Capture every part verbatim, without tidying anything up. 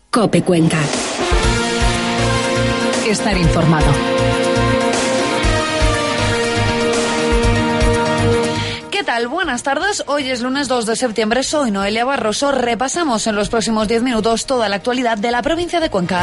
COPE Cuenca. Estar informado. ¿Qué tal? Buenas tardes. Hoy es lunes dos de septiembre. Soy Noelia Barroso. Repasamos en los próximos diez minutos toda la actualidad de la provincia de Cuenca.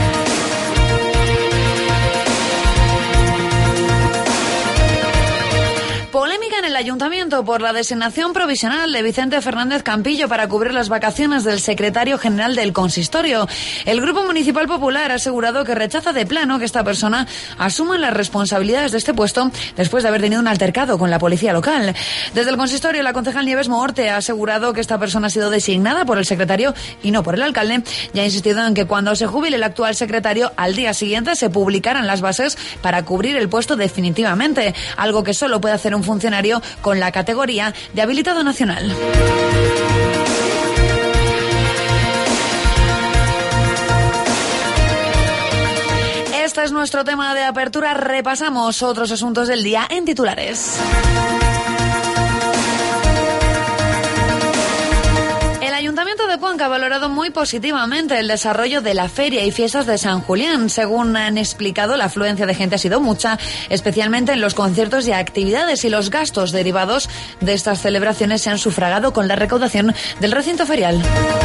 Polémica en el Ayuntamiento por la designación provisional de Vicente Fernández Campillo para cubrir las vacaciones del secretario general del consistorio. El Grupo Municipal Popular ha asegurado que rechaza de plano que esta persona asuma las responsabilidades de este puesto después de haber tenido un altercado con la policía local. Desde el consistorio, la concejal Nieves Moorte ha asegurado que esta persona ha sido designada por el secretario y no por el alcalde, y ha insistido en que cuando se jubile el actual secretario, al día siguiente se publicarán las bases para cubrir el puesto definitivamente, algo que solo puede hacer un funcionario con la categoría de habilitado nacional. Este es nuestro tema de apertura. Repasamos otros asuntos del día en titulares. El Ayuntamiento de Cuenca ha valorado muy positivamente el desarrollo de la feria y fiestas de San Julián. Según han explicado, la afluencia de gente ha sido mucha, especialmente en los conciertos y actividades, y los gastos derivados de estas celebraciones se han sufragado con la recaudación del recinto ferial.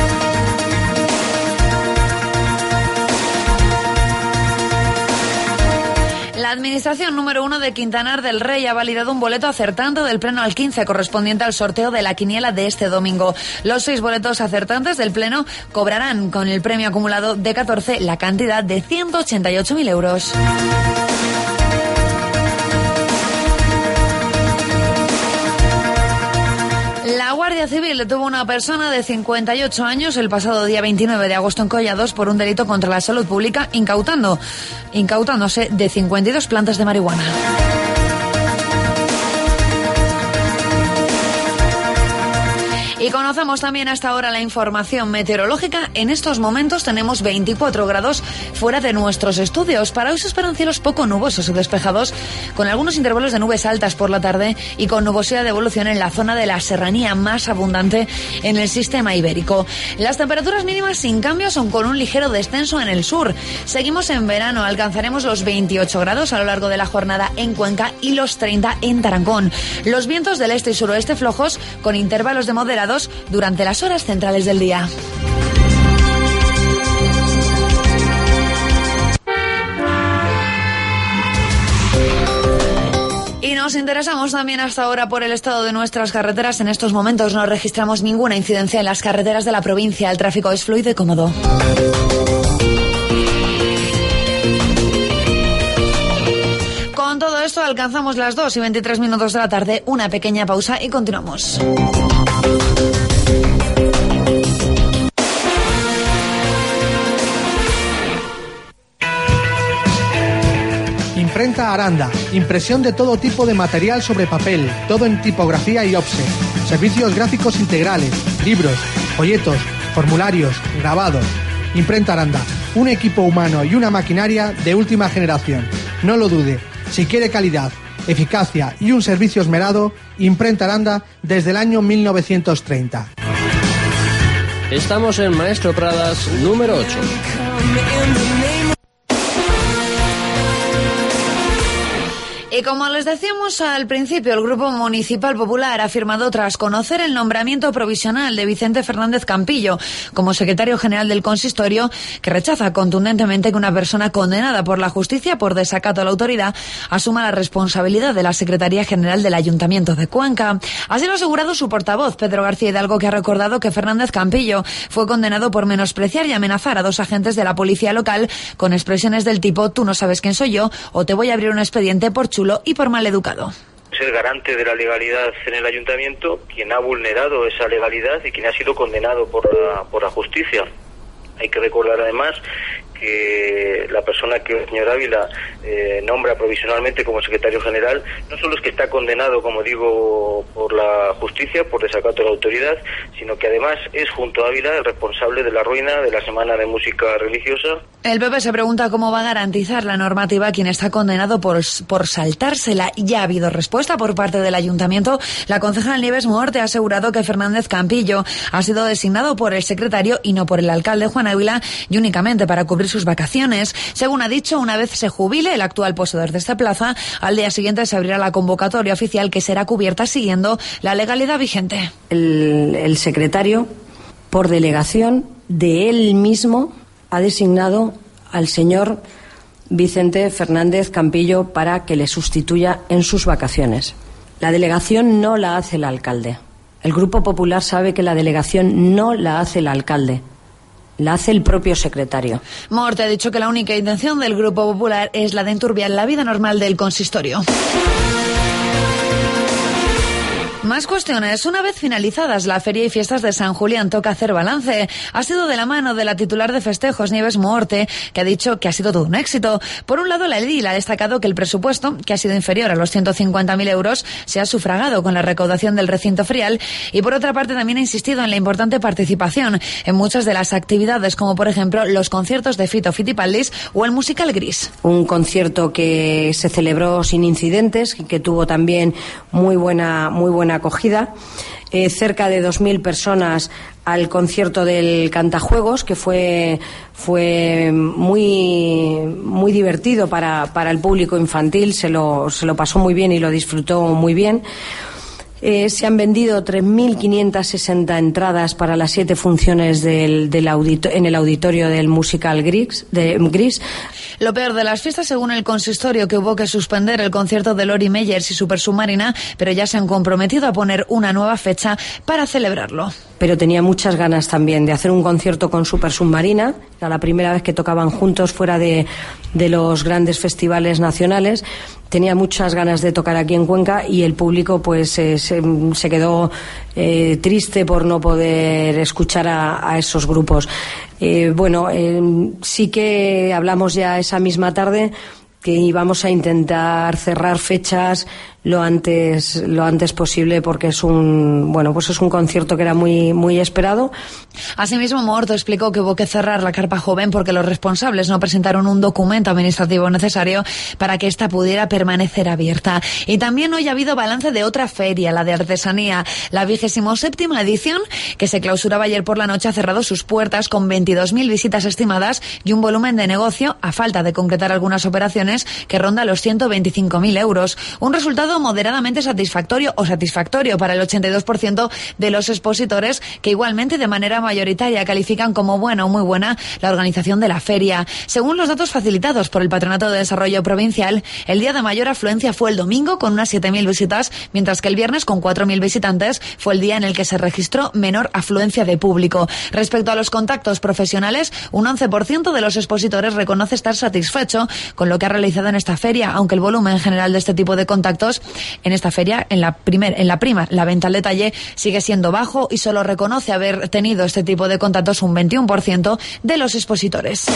La Administración número uno de Quintanar del Rey ha validado un boleto acertante del Pleno al quince correspondiente al sorteo de la quiniela de este domingo. Los seis boletos acertantes del Pleno cobrarán con el premio acumulado de catorce la cantidad de ciento ochenta y ocho mil euros. La Guardia Civil detuvo a una persona de cincuenta y ocho años el pasado día veintinueve de agosto en Collados por un delito contra la salud pública, incautando, incautándose de cincuenta y dos plantas de marihuana. Y conocemos también hasta ahora la información meteorológica. En estos momentos tenemos veinticuatro grados fuera de nuestros estudios. Para hoy se esperan cielos poco nubosos y despejados, con algunos intervalos de nubes altas por la tarde y con nubosidad de evolución en la zona de la serranía más abundante en el sistema ibérico. Las temperaturas mínimas sin cambios son con un ligero descenso en el sur. Seguimos en verano, alcanzaremos los veintiocho grados a lo largo de la jornada en Cuenca y los treinta en Tarancón. Los vientos del este y suroeste flojos con intervalos de moderados durante las horas centrales del día. Y nos interesamos también hasta ahora por el estado de nuestras carreteras. En estos momentos no registramos ninguna incidencia en las carreteras de la provincia. El tráfico es fluido y cómodo. Con todo esto alcanzamos las dos y veintitrés minutos de la tarde. Una pequeña pausa y continuamos. Imprenta Aranda, impresión de todo tipo de material sobre papel, todo en tipografía y offset, servicios gráficos integrales, libros, folletos, formularios, grabados. Imprenta Aranda, un equipo humano y una maquinaria de última generación. No lo dude, si quiere calidad, eficacia y un servicio esmerado, Imprenta Aranda desde el año mil novecientos treinta. Estamos en Maestro Pradas número ocho. Y como les decíamos al principio, el Grupo Municipal Popular ha firmado tras conocer el nombramiento provisional de Vicente Fernández Campillo como secretario general del consistorio, que rechaza contundentemente que una persona condenada por la justicia por desacato a la autoridad asuma la responsabilidad de la Secretaría General del Ayuntamiento de Cuenca. Así lo ha asegurado su portavoz, Pedro García Hidalgo, que ha recordado que Fernández Campillo fue condenado por menospreciar y amenazar a dos agentes de la policía local con expresiones del tipo «tú no sabes quién soy yo» o «te voy a abrir un expediente por chulo y por mal educado». Es el garante de la legalidad en el ayuntamiento quien ha vulnerado esa legalidad y quien ha sido condenado por la, por la justicia. Hay que recordar además que que la persona que el señor Ávila eh, nombra provisionalmente como secretario general no solo es que está condenado, como digo, por la justicia, por desacato a la autoridad, sino que además es junto a Ávila el responsable de la ruina de la Semana de Música Religiosa. El P P se pregunta cómo va a garantizar la normativa a quien está condenado por, por saltársela. Ya ha habido respuesta por parte del ayuntamiento. La concejal Nieves Muerte ha asegurado que Fernández Campillo ha sido designado por el secretario y no por el alcalde Juan Ávila, y únicamente para cubrir sus vacaciones. Según ha dicho, una vez se jubile el actual poseedor de esta plaza, al día siguiente se abrirá la convocatoria oficial que será cubierta siguiendo la legalidad vigente. El, el secretario, por delegación de él mismo, ha designado al señor Vicente Fernández Campillo para que le sustituya en sus vacaciones. La delegación no la hace el alcalde. El Grupo Popular sabe que la delegación no la hace el alcalde, la hace el propio secretario. Morte ha dicho que la única intención del Grupo Popular es la de enturbiar la vida normal del consistorio. Más cuestiones. Una vez finalizadas la Feria y Fiestas de San Julián, toca hacer balance. Ha sido de la mano de la titular de festejos, Nieves Muerte, que ha dicho que ha sido todo un éxito. Por un lado, la edil ha destacado que el presupuesto, que ha sido inferior a los ciento cincuenta mil euros, se ha sufragado con la recaudación del recinto ferial, y por otra parte también ha insistido en la importante participación en muchas de las actividades, como por ejemplo los conciertos de Fito Fitipaldis o el musical Gris. Un concierto que se celebró sin incidentes, que tuvo también muy buena, muy buena acogida, eh, cerca de dos mil personas al concierto del Cantajuegos, que fue fue muy muy divertido para, para el público infantil, se lo, se lo pasó muy bien y lo disfrutó muy bien. Eh, se han vendido tres mil quinientas sesenta entradas para las siete funciones del, del audito, en el auditorio del musical Gris, de Gris. Lo peor de las fiestas, según el consistorio, que hubo que suspender el concierto de Lori Meyers y Super Submarina, pero ya se han comprometido a poner una nueva fecha para celebrarlo. Pero tenía muchas ganas también de hacer un concierto con Super Submarina. Era la primera vez que tocaban juntos fuera de, de los grandes festivales nacionales. Tenía muchas ganas de tocar aquí en Cuenca y el público pues eh, se, se quedó eh, triste por no poder escuchar a, a esos grupos. Eh, bueno, eh, sí que hablamos ya esa misma tarde que íbamos a intentar cerrar fechas lo antes lo antes posible, porque es un bueno pues es un concierto que era muy muy esperado. Asimismo, Morto explicó que hubo que cerrar la carpa joven porque los responsables no presentaron un documento administrativo necesario para que ésta pudiera permanecer abierta. Y también hoy ha habido balance de otra feria, la de artesanía. La vigésimo séptima edición, que se clausuraba ayer por la noche, ha cerrado sus puertas con veintidós mil visitas estimadas y un volumen de negocio, a falta de concretar algunas operaciones, que ronda los ciento veinticinco mil euros. Un resultado moderadamente satisfactorio o satisfactorio para el ochenta y dos por ciento de los expositores, que igualmente de manera mayoritaria califican como buena o muy buena la organización de la feria. Según los datos facilitados por el Patronato de Desarrollo Provincial, el día de mayor afluencia fue el domingo, con unas siete mil visitas, mientras que el viernes, con cuatro mil visitantes, fue el día en el que se registró menor afluencia de público. Respecto a los contactos profesionales, un once por ciento de los expositores reconoce estar satisfecho con lo que ha realizado en esta feria, aunque el volumen general de este tipo de contactos en esta feria, en la, primer, en la prima, la venta al detalle, sigue siendo bajo, y solo reconoce haber tenido este tipo de contactos un veintiuno por ciento de los expositores.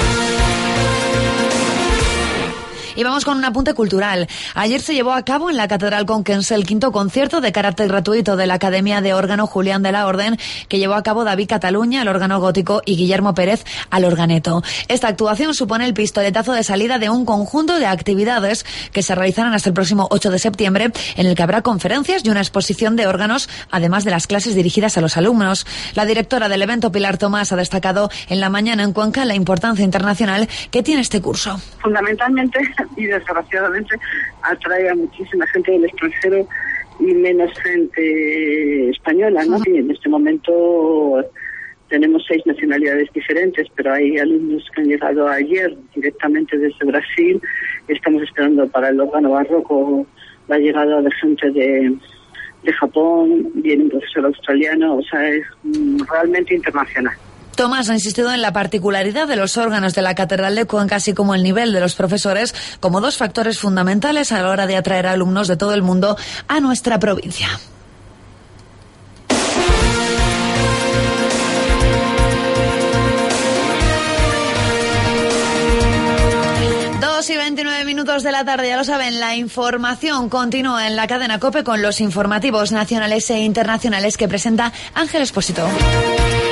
Y vamos con un apunte cultural. Ayer se llevó a cabo en la Catedral Conquense el quinto concierto de carácter gratuito de la Academia de Órgano Julián de la Orden, que llevó a cabo David Cataluña al órgano gótico y Guillermo Pérez al organeto. Esta actuación supone el pistoletazo de salida de un conjunto de actividades que se realizarán hasta el próximo ocho de septiembre, en el que habrá conferencias y una exposición de órganos, además de las clases dirigidas a los alumnos. La directora del evento, Pilar Tomás, ha destacado en la mañana en Cuenca la importancia internacional que tiene este curso. Fundamentalmente, y desgraciadamente, atrae a muchísima gente del extranjero y menos gente española, ¿no? Y en este momento tenemos seis nacionalidades diferentes, pero hay alumnos que han llegado ayer directamente desde Brasil. Estamos esperando para el órgano barroco la llegada de gente de, de Japón, viene un profesor australiano, o sea, es realmente internacional. Tomás ha insistido en la particularidad de los órganos de la Catedral de Cuenca, así como el nivel de los profesores, como dos factores fundamentales a la hora de atraer a alumnos de todo el mundo a nuestra provincia. Dos y veintinueve minutos de la tarde, ya lo saben, la información continúa en la cadena COPE con los informativos nacionales e internacionales que presenta Ángel Expósito.